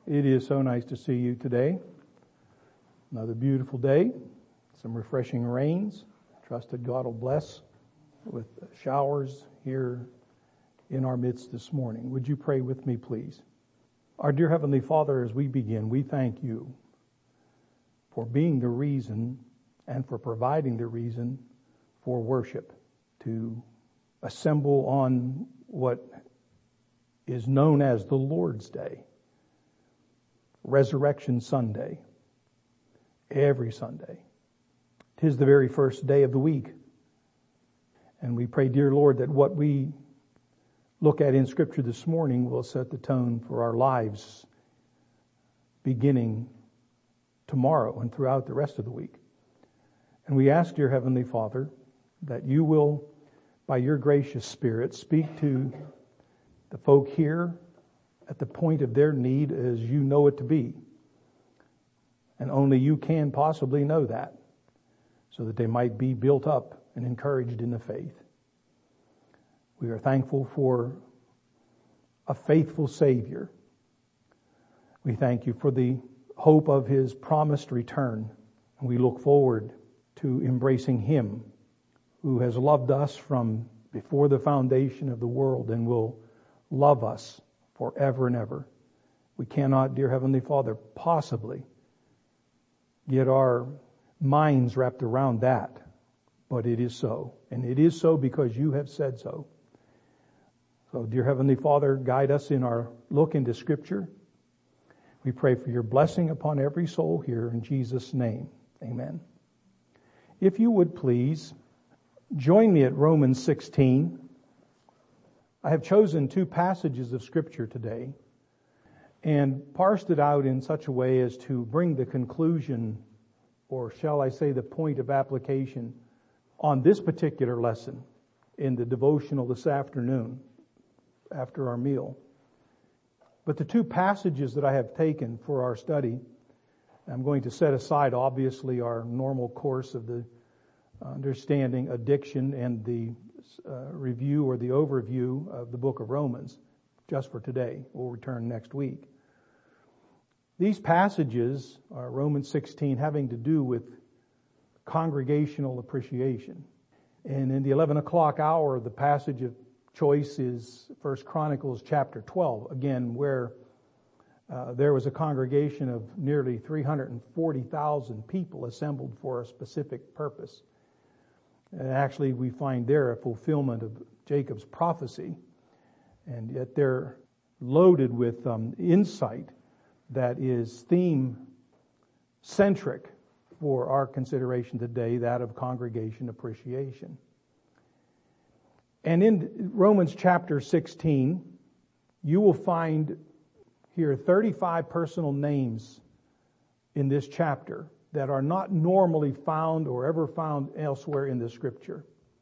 It is so nice to see you today. Another beautiful day, some refreshing rains. Trust that God will bless with showers here in our midst this morning. Would you pray with me, please? Our dear Heavenly Father, as we begin, we thank you for being the reason and for providing the reason for worship, to assemble on what is known as the Lord's Day, Resurrection Sunday, every Sunday. 'Tis the very first day of the week. And we pray, dear Lord, that what we look at in Scripture this morning will set the tone for our lives beginning tomorrow and throughout the rest of the week. And we ask, dear Heavenly Father, that you will, by your gracious Spirit, speak to the folk here at the point of their need as you know it to be. And only you can possibly know that, so that they might be built up and encouraged in the faith. We are thankful for a faithful Savior. We thank you for the hope of his promised return. And we look forward to embracing him who has loved us from before the foundation of the world and will love us forever and ever. We cannot, dear Heavenly Father, possibly get our minds wrapped around that, but it is so. And it is so because you have said so. So, dear Heavenly Father, guide us in our look into Scripture. We pray for your blessing upon every soul here in Jesus' name. Amen. If you would please join me at Romans 16. I have chosen two passages of Scripture today and parsed it out in such a way as to bring the conclusion, or shall I say the point of application, on this particular lesson in the devotional this afternoon after our meal. But the two passages that I have taken for our study, I'm going to set aside obviously our normal course of the understanding addiction and the review or the overview of the book of Romans just for today. We'll return next week. These passages are Romans 16 having to do with congregational appreciation. And in the 11 o'clock hour, the passage of choice is 1 Chronicles chapter 12, again, where there was a congregation of nearly 340,000 people assembled for a specific purpose. And actually, we find there a fulfillment of Jacob's prophecy, and yet they're loaded with insight that is theme-centric for our consideration today, that of congregation appreciation. And in Romans chapter 16, you will find here 35 personal names in this chapter that are not normally found or ever found elsewhere in the Scripture.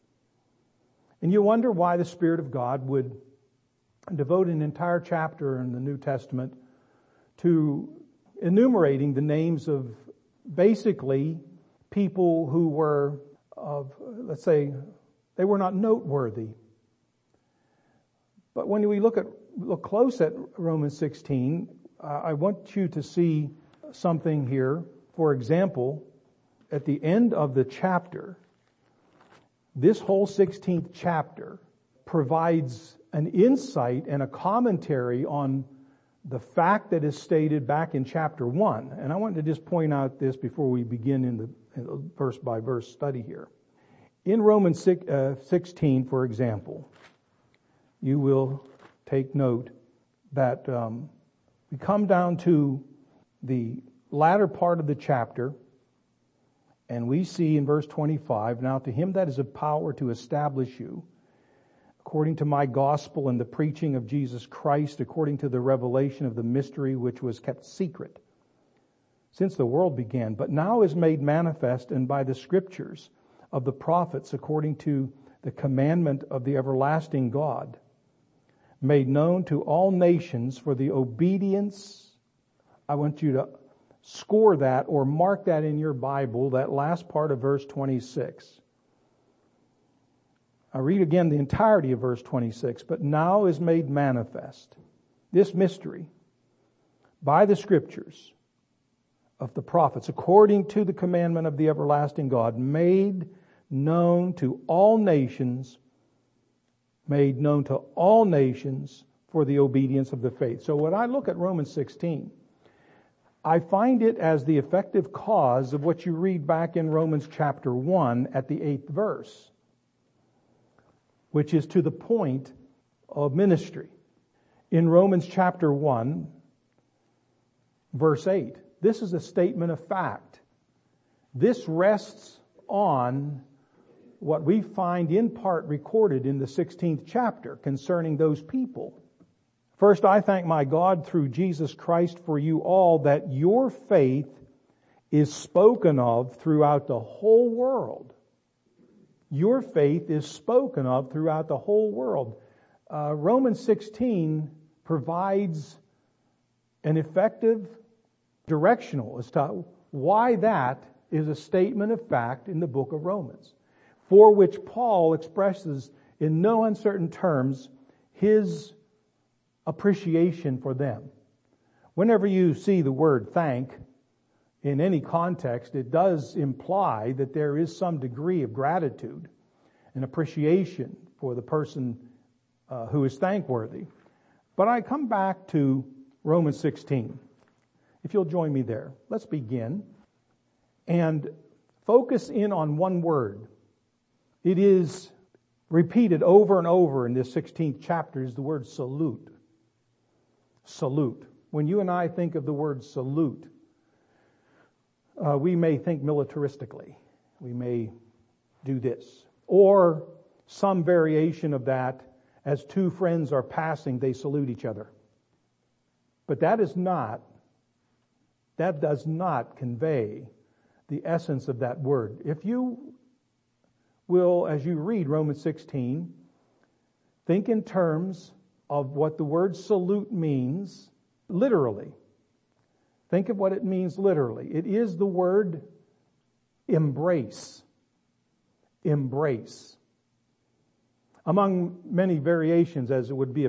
And you wonder why the Spirit of God would devote an entire chapter in the New Testament to enumerating the names of basically people who were of, let's say, they were not noteworthy. But when we look close at Romans 16, I want you to see something here. For example, at the end of the chapter, this whole 16th chapter provides an insight and a commentary on the fact that is stated back in chapter 1. And I want to just point out this before we begin in the verse-by-verse study here. In Romans 16, for example, you will take note that we come down to the latter part of the chapter, and we see in verse 25, now to him that is of power to establish you, according to my gospel and the preaching of Jesus Christ, according to the revelation of the mystery which was kept secret since the world began, but now is made manifest, and by the Scriptures of the prophets, according to the commandment of the everlasting God, made known to all nations for the obedience. I want you to score that or mark that in your Bible, that last part of verse 26. I read again the entirety of verse 26. But now is made manifest this mystery, by the Scriptures of the prophets, according to the commandment of the everlasting God, made known to all nations for the obedience of the faith. So when I look at Romans 16, I find it as the effective cause of what you read back in Romans chapter 1 at the 8th verse, which is to the point of ministry. In Romans chapter 1, verse 8, this is a statement of fact. This rests on what we find in part recorded in the 16th chapter concerning those people. First, I thank my God through Jesus Christ for you all that your faith is spoken of throughout the whole world. Your faith is spoken of throughout the whole world. Romans 16 provides an effective directional as to why that is a statement of fact in the book of Romans, for which Paul expresses in no uncertain terms his appreciation for them. Whenever you see the word thank in any context, it does imply that there is some degree of gratitude and appreciation for the person who is thankworthy. But I come back to Romans 16. If you'll join me there, let's begin and focus in on one word. It is repeated over and over in this 16th chapter is the word salute. Salute. When you and I think of the word salute, we may think militaristically. We may do this. Or some variation of that, as two friends are passing, they salute each other. But that does not convey the essence of that word. If you will, as you read Romans 16, think in terms of what the word salute means literally. Think of what it means literally. It is the word embrace. Embrace. Among many variations, as it would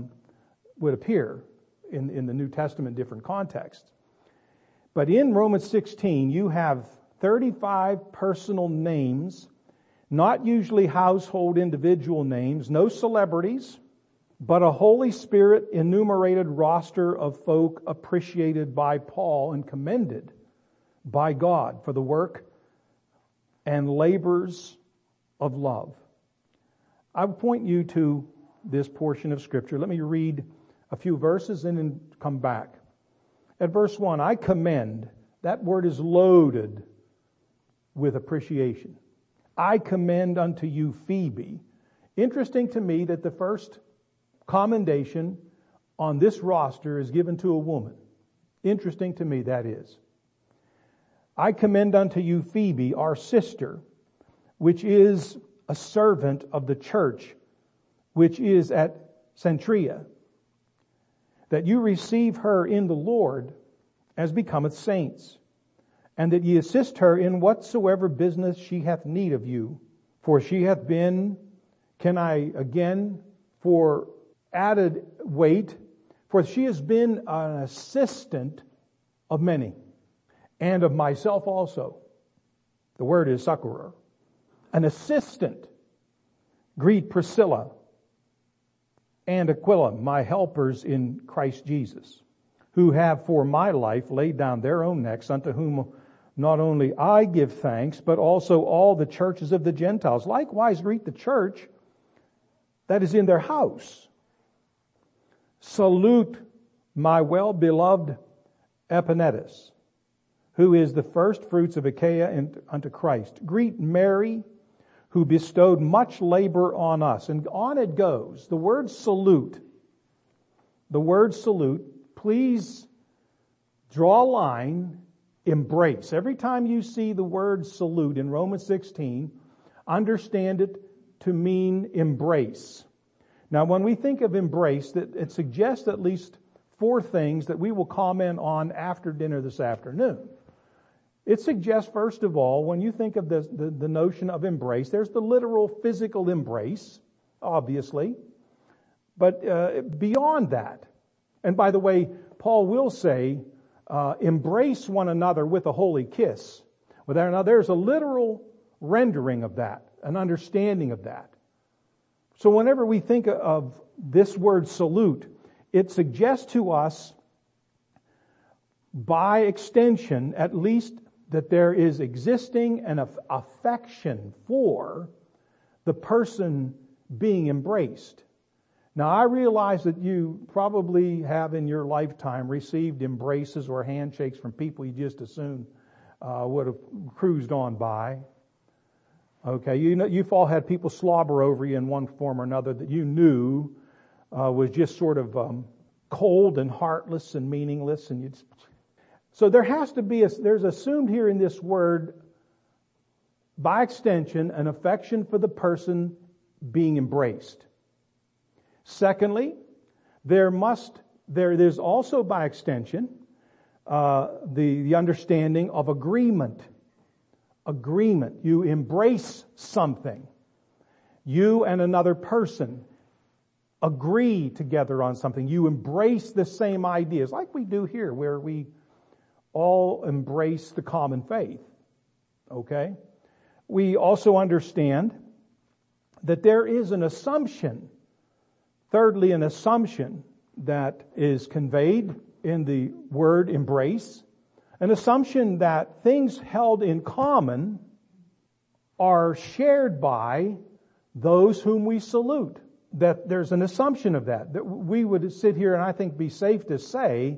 appear in the New Testament, different contexts. But in Romans 16, you have 35 personal names, not usually household individual names, no celebrities, but a Holy Spirit enumerated roster of folk appreciated by Paul and commended by God for the work and labors of love. I would point you to this portion of Scripture. Let me read a few verses and then come back. At verse 1, I commend. That word is loaded with appreciation. I commend unto you Phoebe. Interesting to me that the first commendation on this roster is given to a woman. Interesting to me that is. I commend unto you Phoebe, our sister, which is a servant of the church, which is at Centria, that you receive her in the Lord as becometh saints, and that ye assist her in whatsoever business she hath need of you. For she hath been, can I again, for added weight, for she has been an assistant of many, and of myself also. The word is succorer. An assistant. Greet Priscilla and Aquila, my helpers in Christ Jesus, who have for my life laid down their own necks, unto whom not only I give thanks, but also all the churches of the Gentiles. Likewise greet the church that is in their house. Salute my well-beloved Epaenetus, who is the first fruits of Achaia unto Christ. Greet Mary, who bestowed much labor on us. And on it goes. The word salute, please draw a line, embrace. Every time you see the word salute in Romans 16, understand it to mean embrace. Now, when we think of embrace, it suggests at least 4 things that we will comment on after dinner this afternoon. It suggests, first of all, when you think of the notion of embrace, there's the literal physical embrace, obviously. But beyond that, and by the way, Paul will say, embrace one another with a holy kiss. Well, now there's a literal rendering of that, an understanding of that. So whenever we think of this word salute, it suggests to us, by extension, at least, that there is existing an affection for the person being embraced. Now, I realize that you probably have in your lifetime received embraces or handshakes from people you just assumed would have cruised on by. Okay, you've all had people slobber over you in one form or another that you knew was just sort of cold and heartless and meaningless, and so there has to be there's assumed here in this word, by extension, an affection for the person being embraced. Secondly, there's also by extension the understanding of agreement. Agreement. You embrace something. You and another person agree together on something. You embrace the same ideas, like we do here, where we all embrace the common faith. Okay? We also understand that there is an assumption. Thirdly, an assumption that is conveyed in the word embrace. An assumption that things held in common are shared by those whom we salute. That there's an assumption of that. That we would sit here and I think be safe to say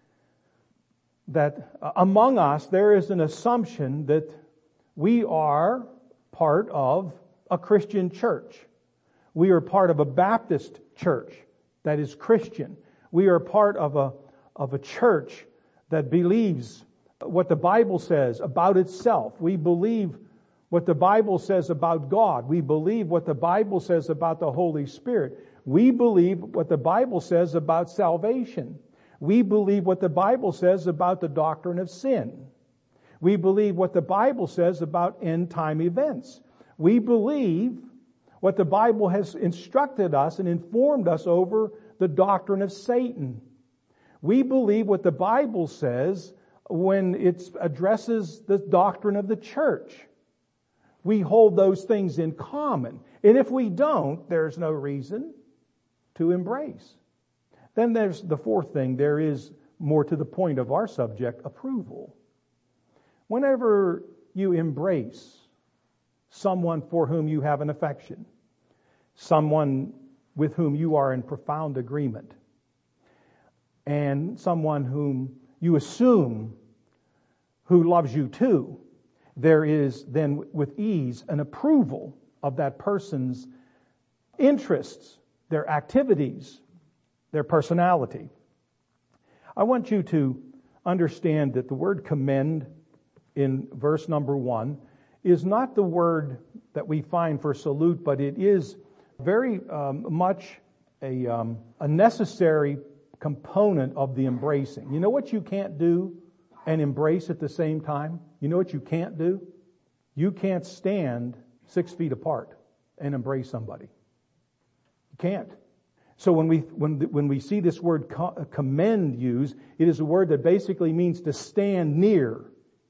that among us there is an assumption that we are part of a Christian church. We are part of a Baptist church that is Christian. We are part of a church that believes what the Bible says about itself. We believe what the Bible says about God. We believe what the Bible says about the Holy Spirit. We believe what the Bible says about salvation. We believe what the Bible says about the doctrine of sin. We believe what the Bible says about end time events. We believe what the Bible has instructed us and informed us over the doctrine of Satan. We believe what the Bible says when it addresses the doctrine of the church. We hold those things in common. And if we don't, there's no reason to embrace. Then there's the fourth thing. There is, more to the point of our subject, approval. Whenever you embrace someone for whom you have an affection, someone with whom you are in profound agreement, and someone whom you assume who loves you too, there is then with ease an approval of that person's interests, their activities, their personality. I want you to understand that the word commend in verse number 1 is not the word that we find for salute, but it is very much a necessary component of the embracing. You know what you can't do and embrace at the same time? You know what you can't do? You can't stand 6 feet apart and embrace somebody. You can't. So when we see this word commend used, it is a word that basically means to stand near.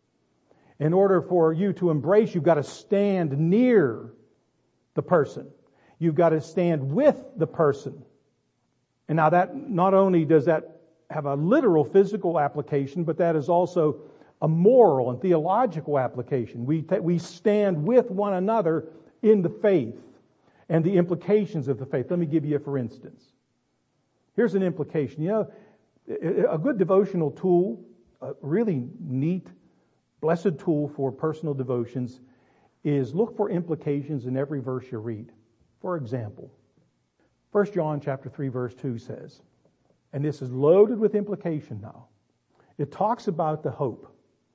In order for you to embrace, you've got to stand near the person. You've got to stand with the person. And now that not only does that have a literal physical application, but that is also a moral and theological application. We stand with one another in the faith and the implications of the faith. Let me give you a for instance. Here's an implication. You know, a good devotional tool, a really neat, blessed tool for personal devotions is look for implications in every verse you read. For example, 1 John chapter 3 verse 2 says, and this is loaded with implication now. It talks about the hope.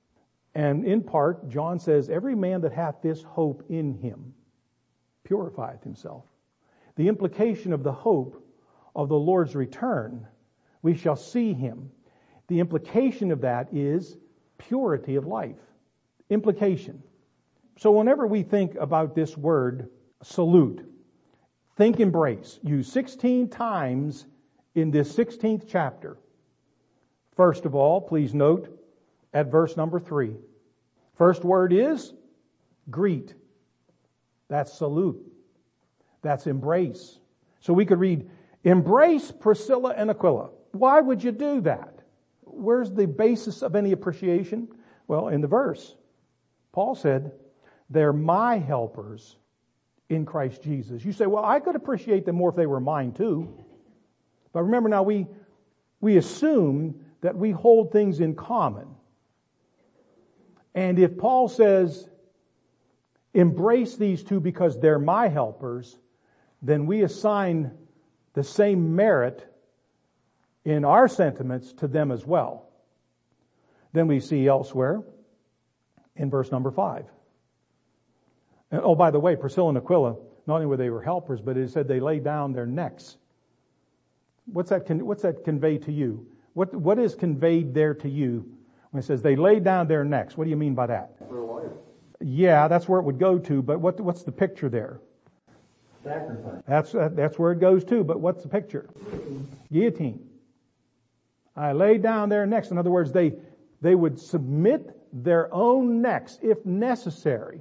And in part, John says, every man that hath this hope in him purifieth himself. The implication of the hope of the Lord's return, we shall see him. The implication of that is purity of life. Implication. So whenever we think about this word, salute, think embrace. Used 16 times in this 16th chapter. First of all, please note at verse number 3. First word is greet. That's salute. That's embrace. So we could read, embrace Priscilla and Aquila. Why would you do that? Where's the basis of any appreciation? Well, in the verse, Paul said, they're my helpers in Christ Jesus. You say, well, I could appreciate them more if they were mine too. But remember now, we assume that we hold things in common. And if Paul says, embrace these two because they're my helpers, then we assign the same merit in our sentiments to them as well. Then we see elsewhere in verse number 5. And, oh, by the way, Priscilla and Aquila, not only were they helpers, but it said they laid down their necks. What's that convey to you? What is conveyed there to you when it says they laid down their necks? What do you mean by that? Their life. Yeah, that's where it would go to, but what's the picture there? Sacrifice. That's where it goes to, but what's the picture? Guillotine. I laid down their necks. In other words, they would submit their own necks, if necessary,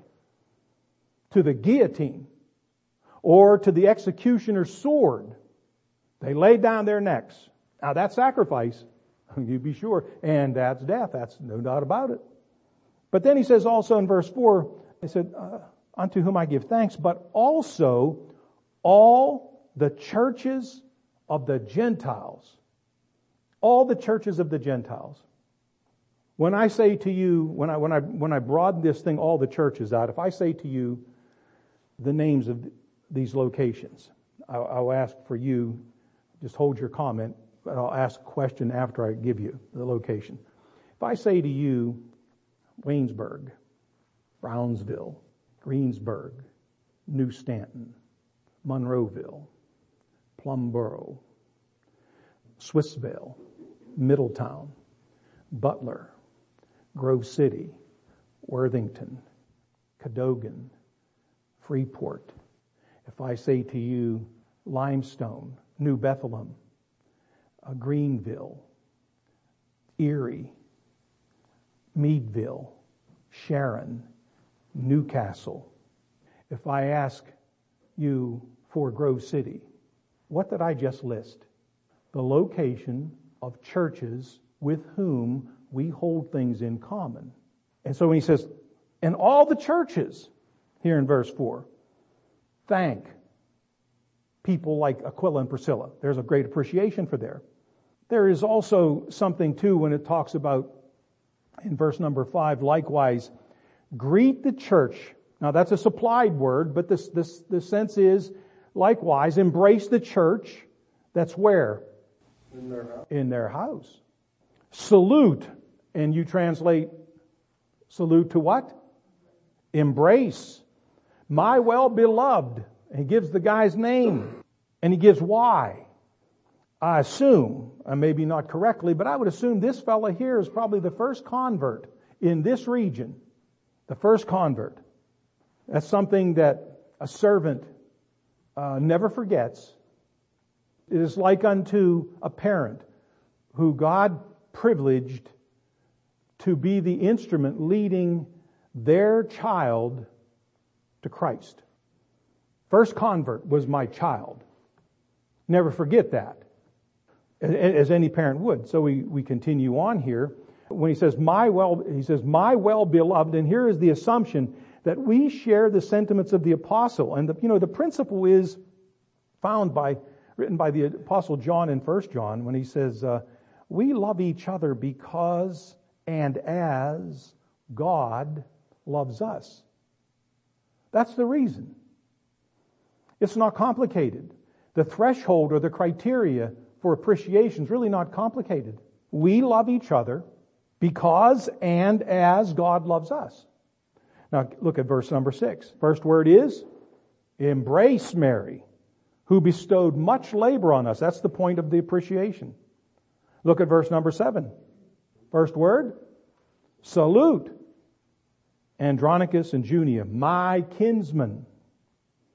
to the guillotine or to the executioner's sword. They laid down their necks. Now that's sacrifice, you be sure, and that's death. That's no doubt about it. But then he says also in verse 4, he said, unto whom I give thanks, but also all the churches of the Gentiles. All the churches of the Gentiles. When I say to you, when I broaden this thing, all the churches out, if I say to you the names of these locations, I'll ask for you, just hold your comment, but I'll ask a question after I give you the location. If I say to you, Waynesburg, Brownsville, Greensburg, New Stanton, Monroeville, Plumboro, Swissvale, Middletown, Butler, Grove City, Worthington, Cadogan, Freeport. If I say to you Limestone, New Bethlehem, Greenville, Erie, Meadville, Sharon, Newcastle. If I ask you for Grove City, what did I just list? The location of churches with whom we hold things in common. And so when he says, and all the churches, here in verse 4, thank people like Aquila and Priscilla. There's a great appreciation for there. There is also something too when it talks about, in verse number 5, likewise, greet the church. Now that's a supplied word, but the sense is, likewise, embrace the church. That's where? In their house. In their house. Salute, and you translate salute to what? Embrace. My well-beloved. And he gives the guy's name. And he gives why. I assume, maybe not correctly, but I would assume this fella here is probably the first convert in this region. The first convert. That's something that a servant never forgets. It is like unto a parent who God privileged to be the instrument leading their child to Christ. First convert was my child. Never forget that, as any parent would. So we continue on here. When he says my well-beloved, and here is the assumption that we share the sentiments of the apostle. And the principle is written by the apostle John in 1 John when he says, we love each other because and as God loves us. That's the reason. It's not complicated. The threshold or the criteria for appreciation is really not complicated. We love each other because and as God loves us. Now look at verse number 6. First word is embrace Mary, who bestowed much labor on us. That's the point of the appreciation. Look at verse number 7. First word, salute Andronicus and Junia, my kinsmen,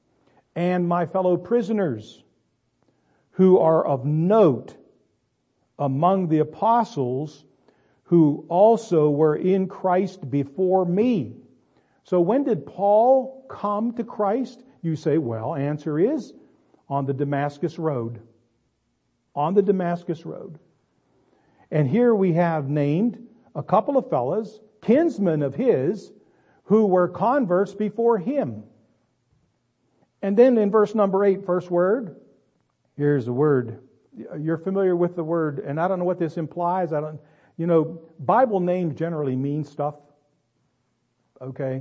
and my fellow prisoners who are of note among the apostles who also were in Christ before me. So when did Paul come to Christ? You say, well, answer is on the Damascus Road. On the Damascus Road. And here we have named a couple of fellas, kinsmen of his, who were converts before him. And then in verse number 8, first word, here's the word. You're familiar with the word, and I don't know what this implies. Bible names generally mean stuff. Okay?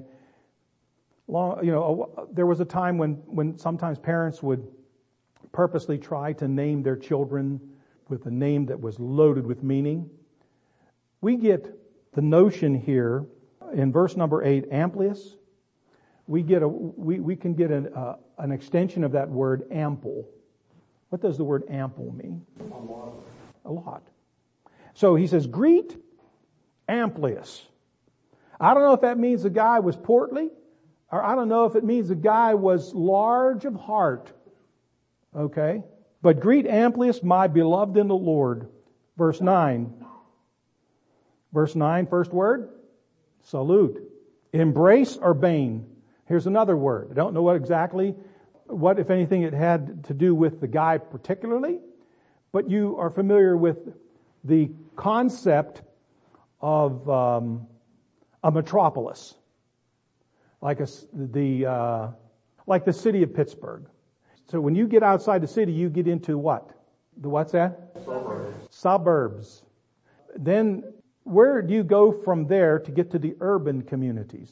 There was a time when sometimes parents would purposely try to name their children with a name that was loaded with meaning. We get the notion here in verse number 8, Amplius. We can get an extension of that word ample. What does the word ample mean? A lot. So he says, greet Amplius. I don't know if that means the guy was portly, or I don't know if it means the guy was large of heart. Okay? But greet Amplius, my beloved in the Lord. Verse 9. Verse 9, first word, salute. Embrace Urbane. Here's another word. I don't know what, if anything, it had to do with the guy particularly, but you are familiar with the concept of a metropolis, like the city of Pittsburgh. So when you get outside the city, you get into what? What's that? Suburbs. Then where do you go from there to get to the urban communities?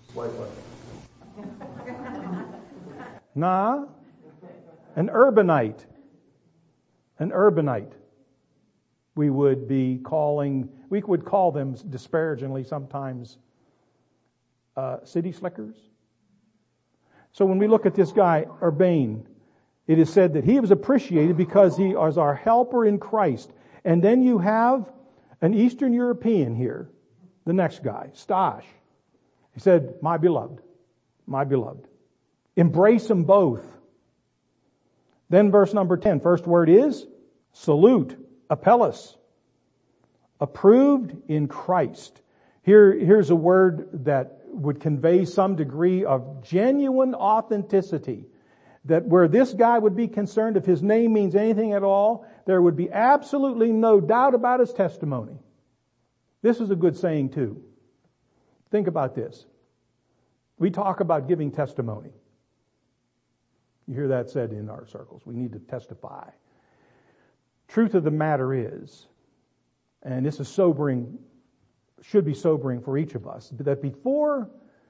Nah. An urbanite. An urbanite. We would call them disparagingly sometimes city slickers. So when we look at this guy, Urbane, it is said that he was appreciated because he was our helper in Christ. And then you have an Eastern European here, the next guy, Stash. He said, my beloved, my beloved. Embrace them both. Then verse number 10, first word is salute, Apelles, approved in Christ. Here's a word that would convey some degree of genuine authenticity. That where this guy would be concerned if his name means anything at all, there would be absolutely no doubt about his testimony. This is a good saying too. Think about this. We talk about giving testimony. You hear that said in our circles. We need to testify. Truth of the matter is, and this is sobering, should be sobering for each of us, that before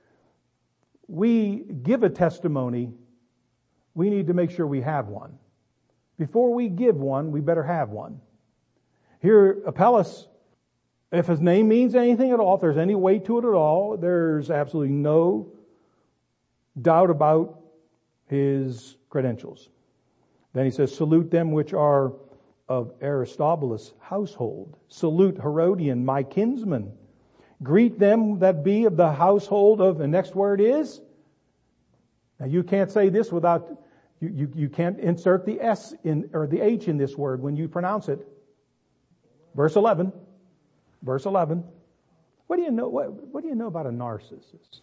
we give a testimony, we need to make sure we have one. Before we give one, we better have one. Here, Apelles, if his name means anything at all, if there's any weight to it at all, there's absolutely no doubt about his credentials. Then he says, salute them which are of Aristobulus' household. Salute Herodian, my kinsman. Greet them that be of the household of, the next word is, now you can't say this without, you can't insert the S in, or the H in this word when you pronounce it. Verse 11. Verse 11. What do you know about a narcissist?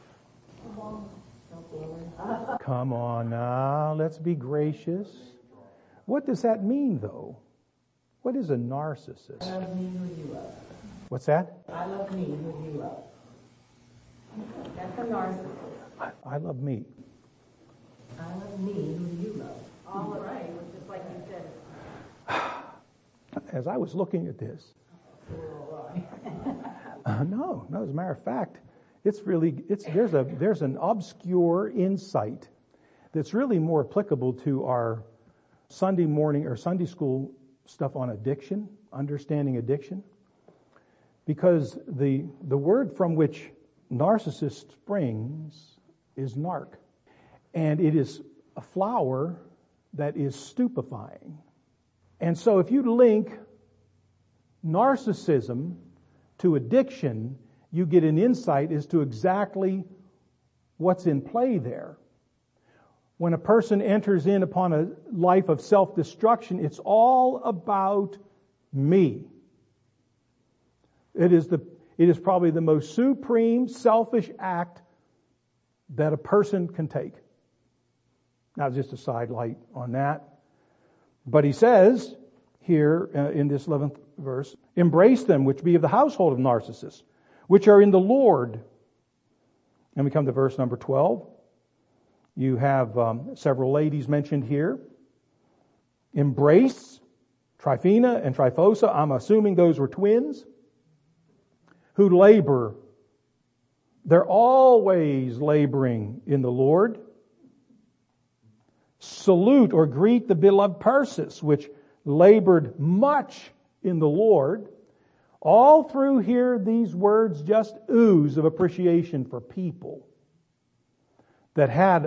Come on now, let's be gracious. What does that mean, though? What is a narcissist? I love me who you love. What's that? I love me who you love. That's a narcissist. I love me. I love me who you love. All right, just like you said. As I was looking at this, no, as a matter of fact, there's an obscure insight that's really more applicable to our Sunday morning or Sunday school stuff on addiction, understanding addiction, because the word from which narcissist springs is narc, and it is a flower that is stupefying. And so if you link narcissism to addiction, you get an insight as to exactly what's in play there. When a person enters in upon a life of self-destruction, it's all about me. It is probably the most supreme selfish act that a person can take. Now, just a sidelight on that. But he says here in this 11th verse, embrace them which be of the household of Narcissus, which are in the Lord. And we come to verse number 12. You have several ladies mentioned here. Embrace Tryphena and Tryphosa. I'm assuming those were twins who labor. They're always laboring in the Lord. Salute or greet the beloved Persis, which labored much in the Lord. All through here, these words just ooze of appreciation for people that had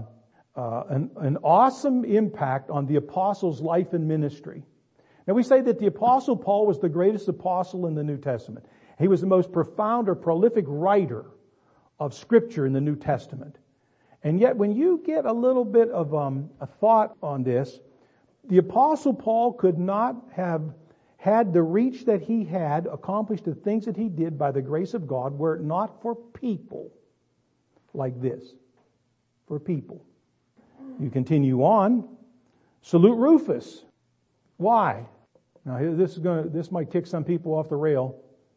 an awesome impact on the apostles' life and ministry. Now, we say that the apostle Paul was the greatest apostle in the New Testament. He was the most profound or prolific writer of Scripture in the New Testament. And yet, when you get a little bit of a thought on this, the apostle Paul could not have had the reach that he had, accomplished the things that he did by the grace of God, were it not for people like this. For people. You continue on. Salute Rufus. Why? Now this might kick some people off the rail.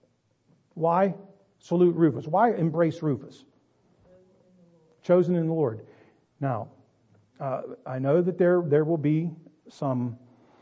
Why salute Rufus? Why embrace Rufus? Chosen in the Lord. Now, I know that there will be some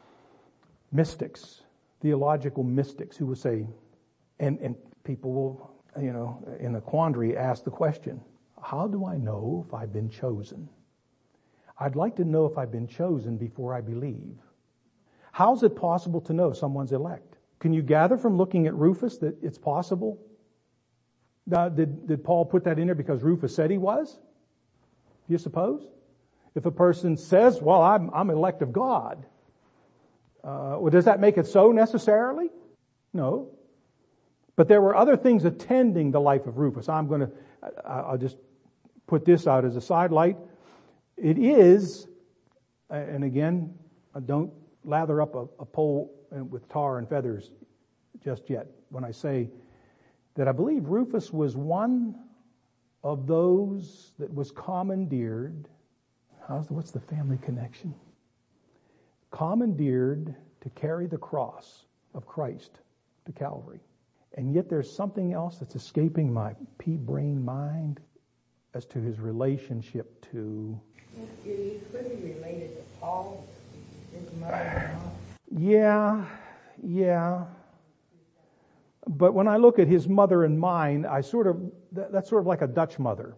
mystics, theological mystics, who will say, and people will, in a quandary, ask the question, how do I know if I've been chosen? I'd like to know if I've been chosen before I believe. How is it possible to know someone's elect? Can you gather from looking at Rufus that it's possible? Now, did Paul put that in there because Rufus said he was? Do you suppose? If a person says, well, I'm elect of God, well, does that make it so necessarily? No. But there were other things attending the life of Rufus. I'll just put this out as a sidelight. It is, and again, don't lather up a pole with tar and feathers just yet when I say that I believe Rufus was one of those that was commandeered. What's the family connection? Commandeered to carry the cross of Christ to Calvary. And yet there's something else that's escaping my pea-brain mind as to his relationship to... He could be related to Paul, his mother-in-law. Yeah. But when I look at his mother and mine, that's sort of like a Dutch mother.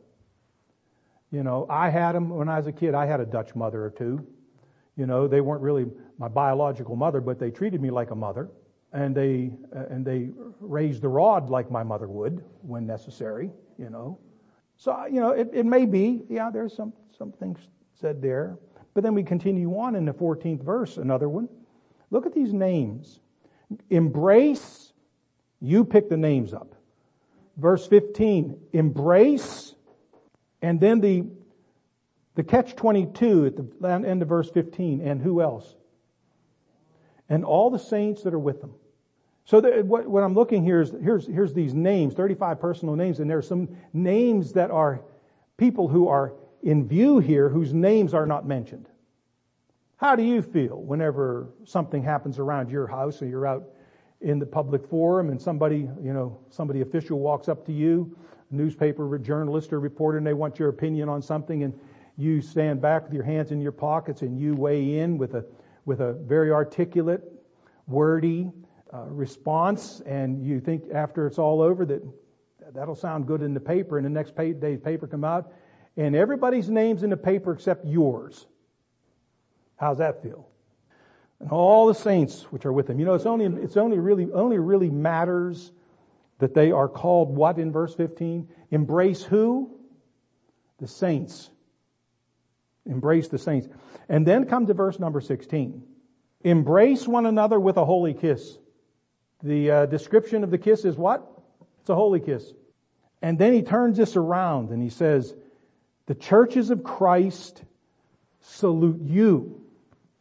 I had them when I was a kid. I had a Dutch mother or two. They weren't really my biological mother, but they treated me like a mother. And they raised the rod like my mother would when necessary, So, it may be, there's some things said there. But then we continue on in the 14th verse, another one. Look at these names. Embrace, you pick the names up. Verse 15, embrace, and then the catch-22 at the end of verse 15, and who else? And all the saints that are with them. So what I'm looking here is, here's these names, 35 personal names, and there are some names that are people who are in view here whose names are not mentioned. How do you feel whenever something happens around your house or you're out in the public forum and somebody official walks up to you, a newspaper journalist or reporter, and they want your opinion on something, and you stand back with your hands in your pockets and you weigh in with a very articulate, wordy response, and you think after it's all over that'll sound good in the paper, and the next day's paper come out, and everybody's name's in the paper except yours. How's that feel? And all the saints which are with him. It's only really matters that they are called what in verse 15? Embrace who? The saints. Embrace the saints. And then come to verse number 16. Embrace one another with a holy kiss. The description of the kiss is what? It's a holy kiss. And then he turns this around and he says, the churches of Christ salute you.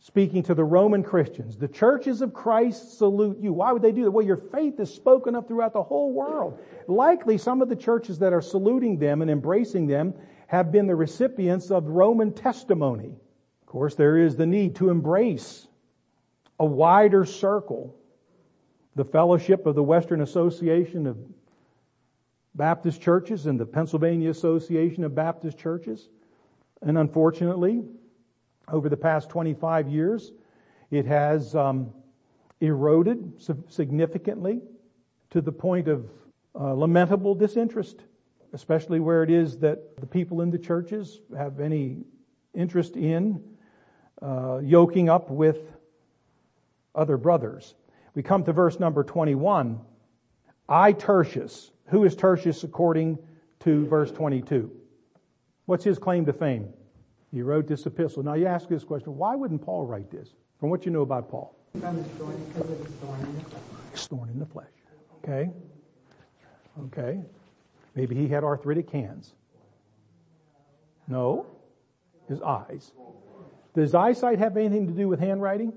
speaking to the Roman Christians, the churches of Christ salute you. Why would they do that? Well, your faith is spoken of throughout the whole world. Likely some of the churches that are saluting them and embracing them have been the recipients of Roman testimony. Of course, there is the need to embrace a wider circle. The fellowship of the Western Association of Baptist Churches and the Pennsylvania Association of Baptist Churches. And unfortunately, over the past 25 years, it has eroded significantly to the point of lamentable disinterest, especially where it is that the people in the churches have any interest in yoking up with other brothers. We come to verse number 21. I, Tertius. Who is Tertius according to verse 22? What's his claim to fame? He wrote this epistle. Now you ask this question, why wouldn't Paul write this? From what you know about Paul. From the thorn, because of the thorn in the flesh. Thorn in the flesh. Okay. Maybe he had arthritic hands. No. His eyes. Does eyesight have anything to do with handwriting?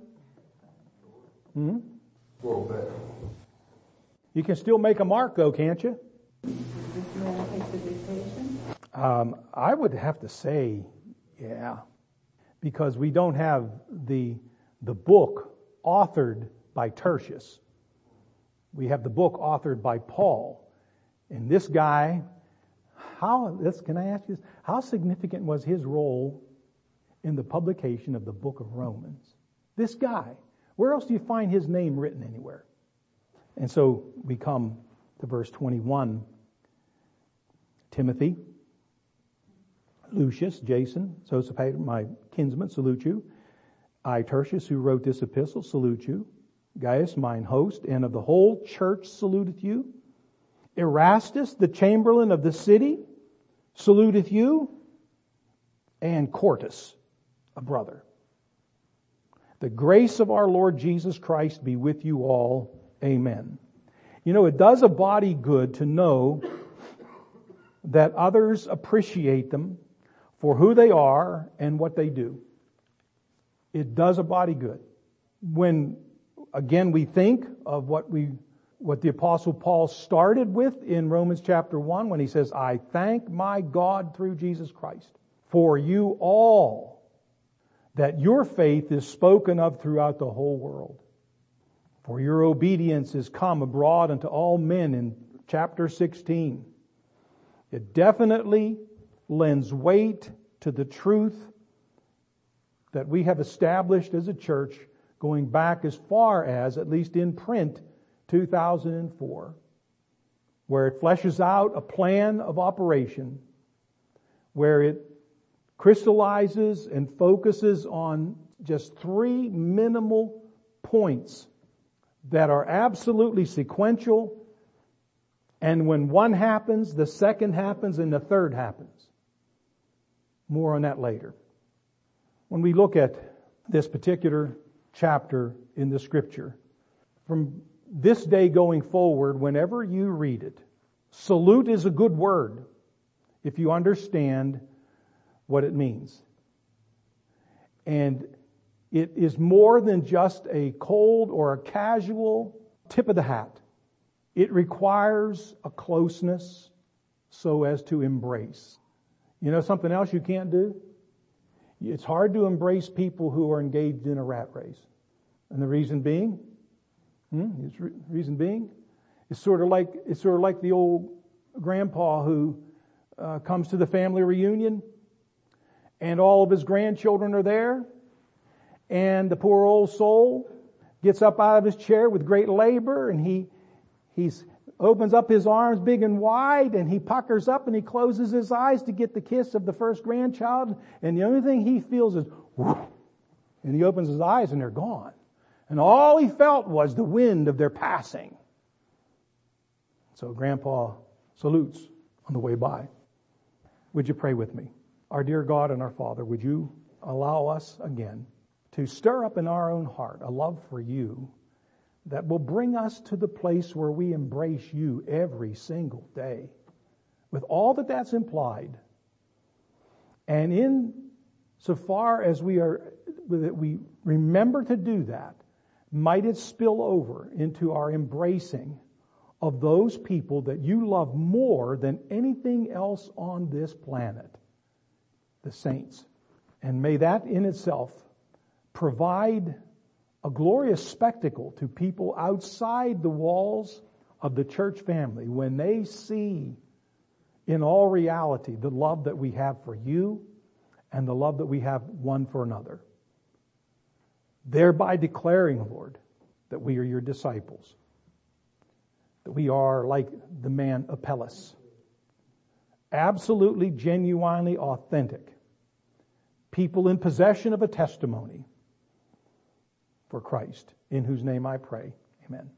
Well, bad. You can still make a mark though, can't you? Does this man take the dictation? I would have to say, yeah, because we don't have the book authored by Tertius. We have the book authored by Paul. And this guy, can I ask you this? How significant was his role in the publication of the book of Romans? This guy. Where else do you find his name written anywhere? And so we come to verse 21. Timothy, Lucius, Jason, Sosipater, my kinsman, salute you. I, Tertius, who wrote this epistle, salute you. Gaius, mine host, and of the whole church saluteth you. Erastus, the chamberlain of the city, saluteth you. And Quartus, a brother. The grace of our Lord Jesus Christ be with you all. Amen. You know, it does a body good to know that others appreciate them for who they are and what they do. It does a body good. When, again, we think of what the Apostle Paul started with in Romans chapter 1 when he says, I thank my God through Jesus Christ for you all, that your faith is spoken of throughout the whole world. For your obedience is come abroad unto all men in chapter 16. It definitely lends weight to the truth that we have established as a church going back as far as, at least in print, 2004, where it fleshes out a plan of operation, where it crystallizes and focuses on just 3 minimal points that are absolutely sequential, and when one happens, the second happens and the third happens. More on that later. When we look at this particular chapter in the Scripture, from this day going forward, whenever you read it, salute is a good word if you understand what it means. And it is more than just a cold or a casual tip of the hat. It requires a closeness so as to embrace. You know something else you can't do? It's hard to embrace people who are engaged in a rat race. And the reason being? It's sort of like the old grandpa who comes to the family reunion and all of his grandchildren are there, and the poor old soul gets up out of his chair with great labor, and he opens up his arms big and wide, and he puckers up and he closes his eyes to get the kiss of the first grandchild, and the only thing he feels is whoosh, and he opens his eyes and they're gone. And all he felt was the wind of their passing. So Grandpa salutes on the way by. Would you pray with me? Our dear God and our Father, would you allow us again to stir up in our own heart a love for you that will bring us to the place where we embrace you every single day with all that that's implied. And in so far as we remember to do that, might it spill over into our embracing of those people that you love more than anything else on this planet, the saints. And may that in itself provide a glorious spectacle to people outside the walls of the church family when they see in all reality the love that we have for you and the love that we have one for another. Thereby declaring, Lord, that we are your disciples. That we are like the man Apelles. Absolutely, genuinely authentic. People in possession of a testimony for Christ, in whose name I pray. Amen.